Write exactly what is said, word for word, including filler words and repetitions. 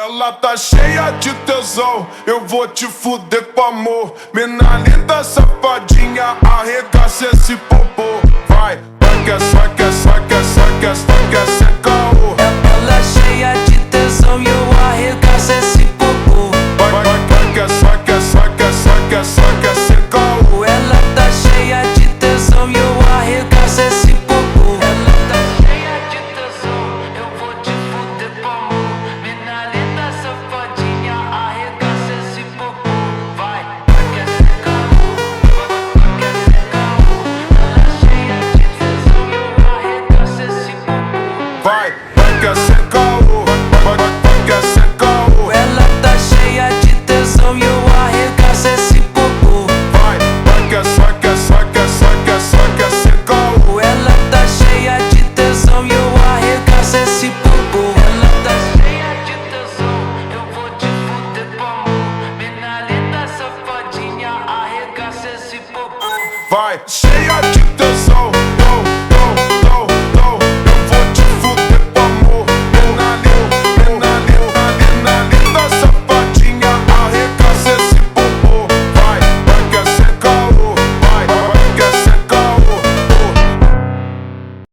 Ela tá cheia de tesão, eu vou te fuder com amor. Mina linda, safadinha, arregaça esse popô. Vai, vai que é, vai que é, vai que é, vai que é, vai que é sem caô. Ela é cheia de tesão e eu arregaço esse popô. Vai, vai, vai que é, vai que é, vai que é, vai que é, vai que é sem caô. Ela tá cheia de tesão e eu arregaço esse popô. Ela tá cheia de tesão, eu vou te fuder com amor. Mina linda, safadinha, arregaça esse popô. Vai, vai que é sem caô, vai que é sem caô. Ela é cheia de tesão e eu arregaço esse popô. Vai, vai que é sem caô, vai, vai, vai que é sem caô. Ela tá cheia de tesão e eu arregaço esse popô. Vai, vai que é, vai que é, vai que é, vai que é, vai que é sem caô. Ela tá cheia de tesão e eu arregaço esse popô. Ela tá cheia de tesão, eu vou te fuder com amor. Mina linda, safadinha, arregaça esse popô. Vai, cheia de